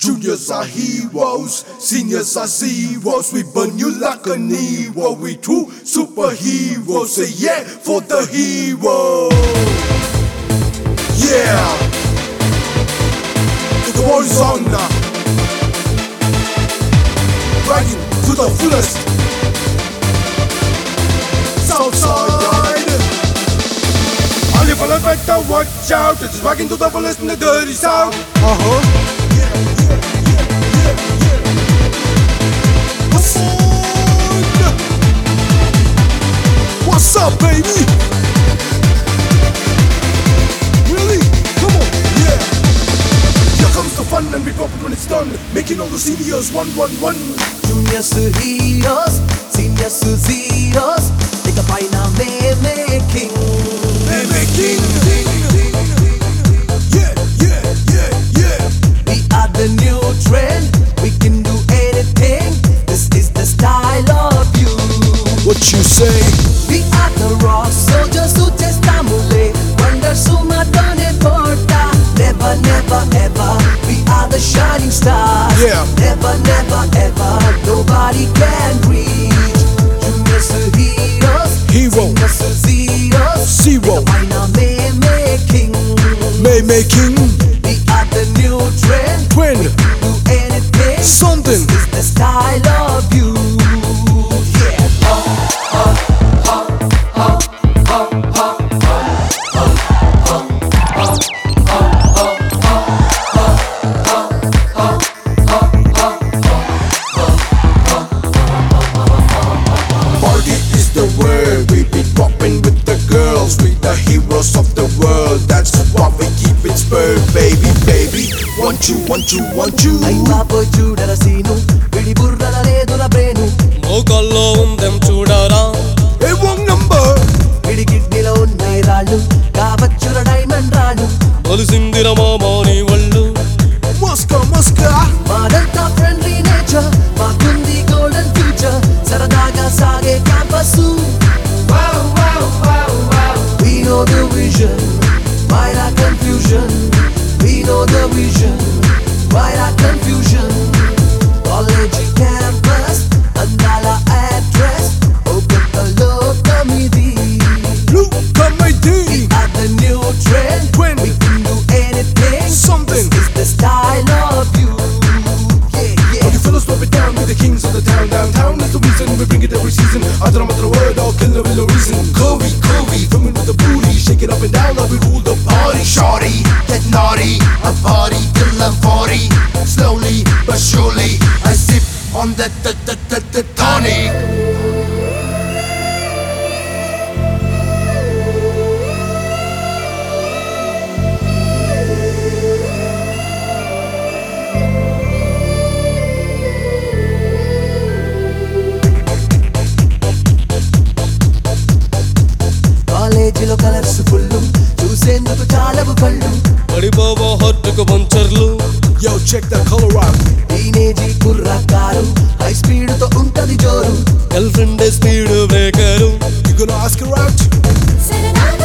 Juniors are heroes, seniors are zeros. We burn you like a Nero. We true superheroes. Say yeah for the hero. Yeah. The war is on now. Riding to the fullest. Southside. All you fellas better watch out. It's riding to the fullest in the dirty south. What's up, baby? Really? Come on, yeah. Here comes the fun and we pop it when it's done. Making all the seniors one. Juniors heroes, seniors zeros. Take a pie now, making. Making. Yeah. We are the new trend. We can do anything. This is the style of you. What you say? We are the rock soldiers who just stamule. Wonder suma dane porta. Never, ever. We are the shining stars. Yeah. Never, ever. Nobody can reach. Juniors heroes. Hero. Seniors zeros. Zero. Why now making? Making. We are the new trend. Twin. Do anything. Something. This is the style of you. We the heroes of the world. That's why we keep it spurred, baby. Want you. Ay papo చూడరా scene విడి బుర్రల లేదురా brain మోకాల్లో ఉందెం చూడరా Hey, wrong number. విడి కిడ్నీలో ఉన్నాయి రాళ్ళు కావచ్చుర diamond రాళ్ళు ఒలిసిందిర మామాని వళ్ళు Moscow. మాదంతా ఫ్రెండ్లీ నేచర్ మాకుంది గోల్డెన్ ఫ్యూచర్ సరదాగా సాగే campus We know the vision, why not confusion? We know the vision, why not confusion? College campus, andala address, Okatalo committee. Look comedy. We are the new trend, Twin. we can do anything. Something. This is the style of you. All you fellas drop it down, we're the kings of the town. Downtown is the reason we bring it every season. Adra matra word, all killer with no reason. Covey, filming with the booty, shake it up and down like we rule the party. Shorty, get naughty, a party till I'm 40. Slowly but surely, I sip on the tonic. కాలేజీలో colours full చూసేందుకు చాలా కళ్ళు పడిపోవో హొట్టుకు పంచర్లు Yo, check that color out. టీనేజీ కుర్రకారు high speed తో ఉంటది జోరు girlfriend speed breaker You gonna ask her out? Serenade.